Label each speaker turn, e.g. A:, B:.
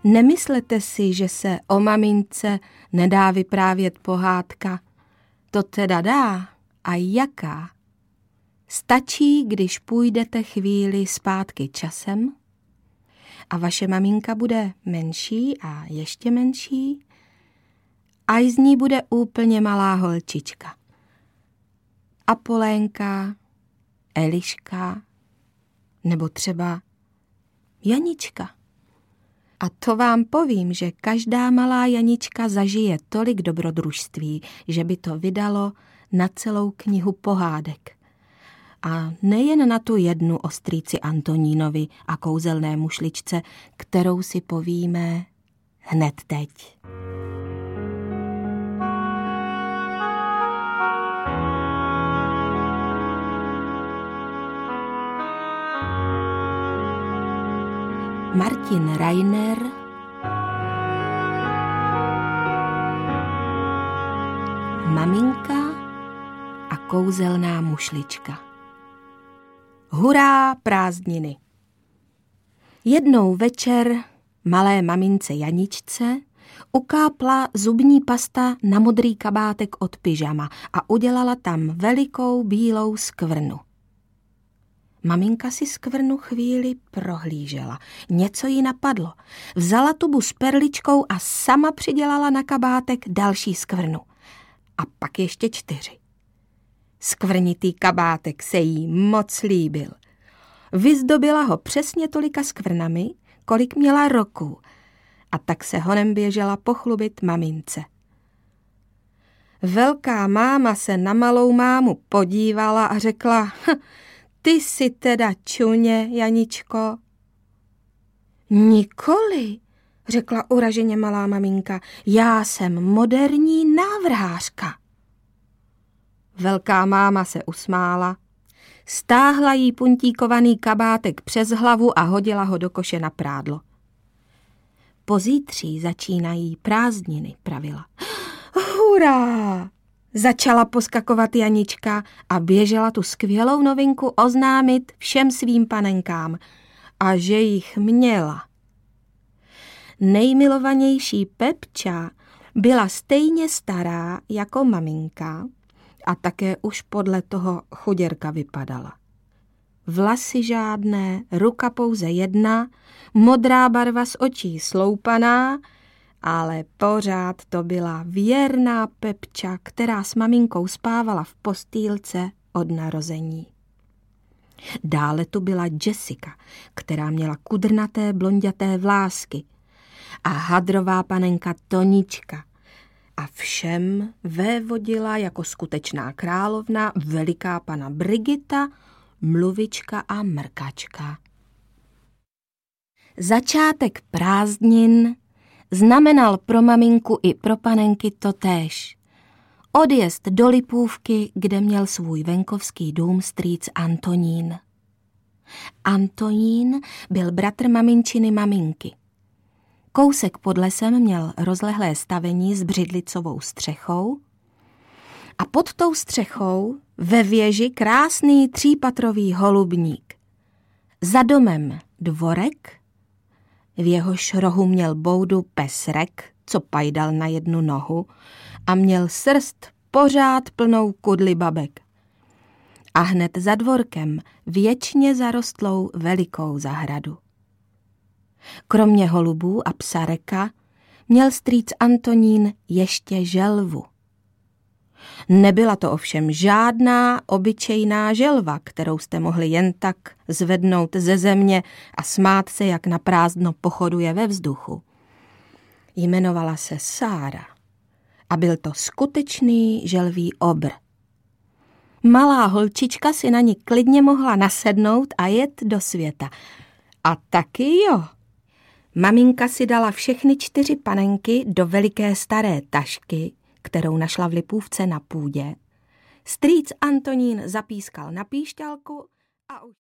A: Nemyslete si, že se o mamince nedá vyprávět pohádka. To teda dá. A jaká? Stačí, když půjdete chvíli zpátky časem a vaše maminka bude menší a ještě menší a z ní bude úplně malá holčička. Apolénka, Eliška nebo třeba Janička. A to vám povím, že každá malá Janička zažije tolik dobrodružství, že by to vydalo na celou knihu pohádek. A nejen na tu jednu o strýci Antonínovi a kouzelné mušličce, kterou si povíme hned teď. Martin Rainer, Maminka a kouzelná mušlička. Hurá, prázdniny! Jednou večer malé mamince Janičce ukápla zubní pasta na modrý kabátek od pyžama a udělala tam velikou bílou skvrnu. Maminka si skvrnu chvíli prohlížela. Něco jí napadlo. Vzala tubu s perličkou a sama přidělala na kabátek další skvrnu. A pak ještě 4. Skvrnitý kabátek se jí moc líbil. Vyzdobila ho přesně tolika skvrnami, kolik měla roků, a tak se honem běžela pochlubit mamince. Velká máma se na malou mámu podívala a řekla: ty jsi teda čuně, Janičko. Nikoli, řekla uraženě malá maminka, já jsem moderní návrhářka. Velká máma se usmála, stáhla jí puntíkovaný kabátek přes hlavu a hodila ho do koše na prádlo. Pozítří začínají prázdniny, pravila. Hurá! Začala poskakovat Janička a běžela tu skvělou novinku oznámit všem svým panenkám. A že jich měla. Nejmilovanější Pepča byla stejně stará jako maminka a také už podle toho chuděrka vypadala. Vlasy žádné, ruka pouze jedna, modrá barva z očí sloupaná, ale pořád to byla věrná Pepča, která s maminkou spávala v postýlce od narození. Dále tu byla Jessica, která měla kudrnaté blonďaté vlásky, a hadrová panenka Tonička. A všem vévodila jako skutečná královna veliká pana Brigita, mluvička a mrkačka. Začátek prázdnin znamenal pro maminku i pro panenky totéž. Odjezd do Lipůvky, kde měl svůj venkovský dům strýc Antonín. Antonín byl bratr maminčiny maminky. Kousek pod lesem měl rozlehlé stavení s břidlicovou střechou a pod tou střechou ve věži krásný 3patrový holubník. Za domem dvorek, v jehož rohu měl boudu pesrek, co pajdal na jednu nohu, a měl srst pořád plnou kudly babek. A hned za dvorkem věčně zarostlou velikou zahradu. Kromě holubů a psareka měl strýc Antonín ještě želvu. Nebyla to ovšem žádná obyčejná želva, kterou jste mohli jen tak zvednout ze země a smát se, jak na prázdno pochoduje ve vzduchu. Jmenovala se Sára a byl to skutečný želví obr. Malá holčička si na ní klidně mohla nasednout a jet do světa. A taky jo. Maminka si dala všechny 4 panenky do veliké staré tašky, kterou našla v Lipůvce na půdě. Strýc Antonín zapískal na píšťalku a už